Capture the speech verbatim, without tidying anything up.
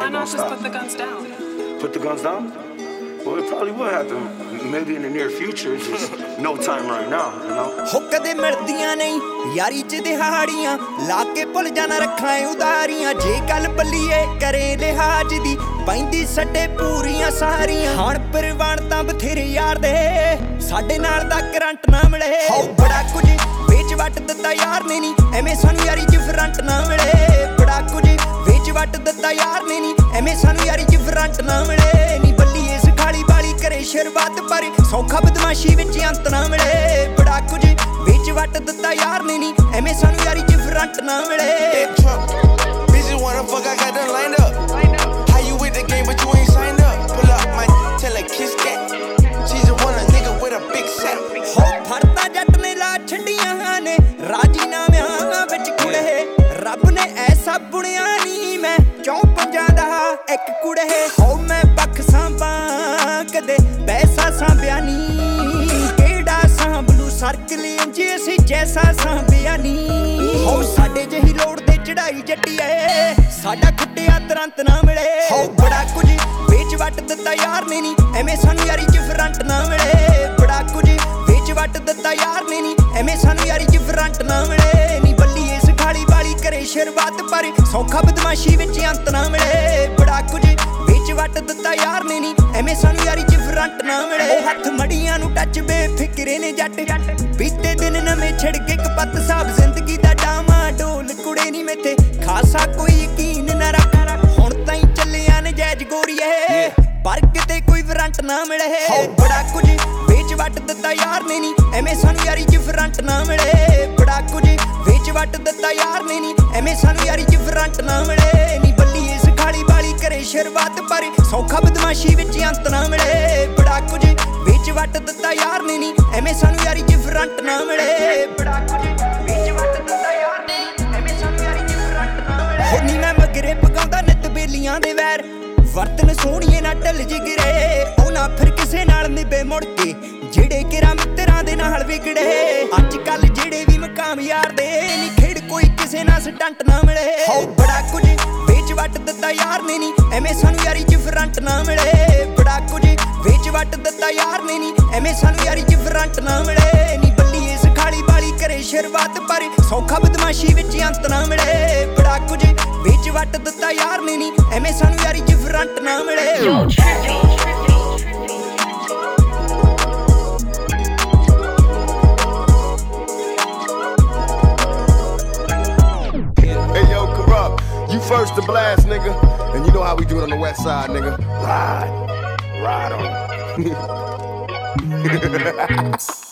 Why not just put the guns down? Put the guns down? Well, it probably will happen. Maybe in the near future. Just no time right now, you know? ਹੋ ਕਦੇ ਮਿਲਦੀਆਂ ਨਹੀਂ ਯਾਰੀ ਚ ਦਿਹਾੜੀਆਂ ਲਾ ਕੇ ਭੁੱਲ ਜਾਣਾ ਰੱਖਾਂ ਉਦਾਰੀਆਂ ਜੇ ਗੱਲ ਬੱਲੀਏ ਕਰੇ ਲਿਹਾਜ਼ ਦੀ ਪੈਂਦੀ ਸੱਡੇ ਪੂਰੀਆਂ ਸਾਰੀਆਂ ਹਣ ਪਰਵਾਨ ਤਾਂ ਬਥੇਰੇ ਯਾਰ ਦੇ ਸਾਡੇ ਨਾਲ ਦਾ ਕਰੰਟ ਨਾ ਮਿਲੇ ਹੋ ਬੜਾ ਕੁਝ ਵਿੱਚ ਵੱਟ ਦਿੱਤਾ ਯਾਰ ਨੇ ਨਹੀਂ ਐਵੇਂ ਸਾਨੂੰ ਯਾਰੀ ਚ ਫਰੰਟ ਨਾ ਮਿਲੇ ਬੜਾ ਕੁਝ ਵਿੱਚ ਵੱਟ ਦਿੱਤਾ ਯਾਰ ਨੇ ਨਹੀਂ ਐਵੇਂ ਸਾਨੂੰ ਯਾਰੀ ਚ ਫਰੰਟ ਨਾ ਮਿਲੇ ਨਹੀਂ ਬੱਲੀਏ ਸਖਾਲੀ ਵਾਲੀ ਕਰੇ ਸ਼ੁਰੂਆਤ ਪਰ ਸੌਖਾ ਬਦਮਾਸ਼ੀ ਵਿੱਚ ਅੰਤ ਨਾ ਮਿਲੇ ਬੜਾ ਕੁਝ ਵਿੱਚ ਵੱਟ ਦਿੱਤਾ ਯਾਰ ਨੇ ਨਹੀਂ ਐਵੇਂ ਸਾਨੂੰ ਯਾਰੀ ਚ ਫਰੰਟ ਨਾ ਮਿਲੇ Bitches wanna fuck, I got them lined up. How you with the game but you ain't signed up? Pull up my tell her kiss that. She just want a nigga with a big sack. ਹੋ ਫੜਤਾ ਜੱਟ ਨੇ ਲਾ ਛੱਡੀਆਂ ਨੇ ਰਾਜੀਨਾਮਿਆਂ ਵਿੱਚ ਕੁੜੇ ਰੱਬ ਨੇ ਐਸਾ ਬੁਣਿਆ ਨਹੀਂ ਮੈਂ ਚੌਂ ਪੰਜਾਂ ਦਾ ਇੱਕ ਕੁੜੇ ਹੋ ਮੈਂ ਪੱਖ ਸਾਂਭਾਂ ਕਦੇ ਪੈਸਾ ਸਾਂਭਿਆ ਨਹੀਂ ਕਿਹੜਾ ਸਾਂਭਲੂ ਸਰਕਲ ਇੰਜ ਅਸੀਂ ਜੈਸਾ ਸਾਂਭਿਆ ਨਹੀਂ ਹੋ ਸਾਡੇ ਜਿਹੀ ਲੋੜ ਤੇ ਚੜਾਈ ਜੱਟੀਏ ਸਾਡਾ ਖੁੱਟਿਆ ਤੁਰੰਤ ਨਾ ਮਿਲੇ ਹੋ ਬੜਾ ਕੁਝ ਵਿੱਚ ਵੱਟ ਦਿੱਤਾ ਯਾਰ ਨੇ ਨਹੀਂ ਐਵੇਂ ਸਾਨੂੰ ਯਾਰੀ ਚ ਫਰੰਟ ਨਾ ਮਿਲੇ ਬੜਾ ਕੁਝ ਵਿੱਚ ਵੱਟ ਦਿੱਤਾ ਯਾਰ ਨੇ ਨਹੀਂ ਐਵੇਂ ਸਾਨੂੰ ਯਾਰੀ ਚ ਫਰੰਟ ਨਾ ਮਿਲੇ ਨਹੀਂ ਬੱਲੀਏ ਸਖਾਲੀ ਵਾਲੀ ਕਰੇ ਸ਼ੁਰੂਆਤ ਪਰ ਸੌਖਾ ਬਦਮਾਸ਼ੀ ਵਿੱਚ ਅੰਤ ਨਾ ਮਿਲੇ ਬੜਾ ਕੁਝ ਵਿੱਚ ਵੱਟ ਦਿੱਤਾ ਯਾਰ ਨੇ ਨਹੀਂ ਐਵੇਂ ਸਾਨੂੰ ਯਾਰੀ ਚ ਫਰੰਟ ਨਾ ਮਿਲੇ ਹੱਥ ਮੜੀਆਂ ਨੂੰ ਟੱਚ ਬੇਫਿਕਰੇ ਨੇ ਜੱਟ ਬੀਤੇ ਦਿਨ ਨਵੇਂ ਛਿੜ ਕੇ ਕਪੱਤ ਸਾਹਿਬ ਜ਼ਿੰਦਗੀ ਦਾ ਡਾਮਾ ਢੋਲ ਕੁੜੇ ਨਹੀਂ ਮੇਥੇ ਖਾਸਾ ਕੋਈ ਯਕੀਨ ਨਾ ਰੱਖ ਹੁਣ ਤਾਈਂ ਚੱਲਿਆ ਨੇ ਜੈਜ ਗੋਰੀਏ ਪਰ ਕਿਤੇ ਕੋਈ ਫਰੰਟ ਨਾ ਮਿਲੇ ਹੋ ਬੜਾ ਕੁਝ ਵਿੱਚ ਵੱਟ ਦਿੱਤਾ ਯਾਰ ਨੇ ਨਹੀਂ ਐਵੇਂ ਸਾਨੂੰ ਯਾਰੀ ਚ ਫਰੰਟ ਨਾ ਮਿਲੇ ਬੜਾ ਕੁਝ ਵਿੱਚ ਵੱਟ ਦਿੱਤਾ ਯਾਰ ਨੇ ਨਹੀਂ ਐਵੇਂ ਸਾਨੂੰ ਯਾਰੀ ਚ ਫਰੰਟ ਨਾ ਮਿਲੇ ਨਹੀਂ ਬੱਲੀਏ ਸਖਾਲੀ ਵਾਲੀ ਕਰੇ ਸ਼ੁਰੂਆਤ ਪਰ ਸੌਖਾ ਬਦਮਾਸ਼ੀ ਵਿੱਚ ਅੰਤ ਨਾ ਮਿਲੇ ਬੜਾ ਕੁਝ ਵਿੱਚ ਵੱਟ ਦਿੱਤਾ ਯਾਰ ਨੇ ਨਹੀਂ ਐਵੇਂ ਸਾਨੂੰ ਯਾਰੀ ਚ ਫਰੰਟ ਨਾ ਮਿਲੇ ਬੜਾ ਕੁਝ ਵਿੱਚ ਵੱਟ ਦਿੱਤਾ ਯਾਰ ਨੇ ਐਵੇਂ ਸਾਨੂੰ ਯਾਰੀ ਚ ਫਰੰਟ ਨਾ ਮਿਲੇ ਹੋ ਨੀ ਮੈਂ ਮਗਰੇ ਪਗਾਉਂਦਾ ਨਿੱਤ ਬੇਲੀਆਂ ਦੇ ਵੈਰ ਵਰਤਨ ਸੋਹਣੀਏ ਨਾ ਢਲ ਜਿਗਰੇ ਉਹ ਨਾ ਫਿਰ ਕਿਸੇ ਨਾਲ ਨਿਭੇ ਮੁੜ ਕੇ ਜਿਹੜੇ ਕਿਰਾ ਮਿੱਤਰਾਂ ਦੇ ਨਾਲ ਵਿਗੜੇ ਅੱਜ ਕੱਲ ਜਿਹੜੇ ਵੀ ਮਕਾਮ ਯਾਰ ਦੇ ਨੀ ਖੇਡ ਕੋਈ ਕਿਸੇ ਨਾਲ ਸਟੰਟ ਨਾ ਮਿਲੇ ਹੋ ਬੜਾ ਕੁਝ ਵਿੱਚ ਵੱਟ ਦਿੱਤਾ ਯਾਰ ਨੇ ਨੀ ਐਵੇਂ ਸਾਨੂੰ ਯਾਰੀ ਚ ਫਰੰਟ ਨਾ ਮਿਲੇ ਬੜਾ ਕੁਝ ਵਿੱਚ ਵੱਟ ਦਿੱਤਾ ਯਾਰ ਨੇ ਨੀ ਐਵੇਂ ਸਾਨੂੰ ਯਾਰੀ ਚ ਫਰੰਟ ਨਾ ਮਿਲੇ ਨੀ ਬੱਲੀਏ ਸਖਾਲੀ ਵਾਲੀ ਕਰੇ ਸ਼ੁਰੂਆਤ ਪਰ ਸੌਖਾ ਬਦਮਾਸ਼ੀ ਵਿੱਚ ਅੰਤ ਨਾ ਮਿਲੇ ਬੜਾ ਕੁਝ ਵਿੱਚ ਵੱਟ ਦਿੱਤਾ ਯਾਰ ਨੇ ਨੀ ਐਵੇਂ ਸਾਨੂੰ ਯਾਰੀ ਚ ਫਰੰਟ ਨਾ ਮਿਲੇ You first to blast, nigga. And you know how we do it on the west side, nigga. Ride. Ride on.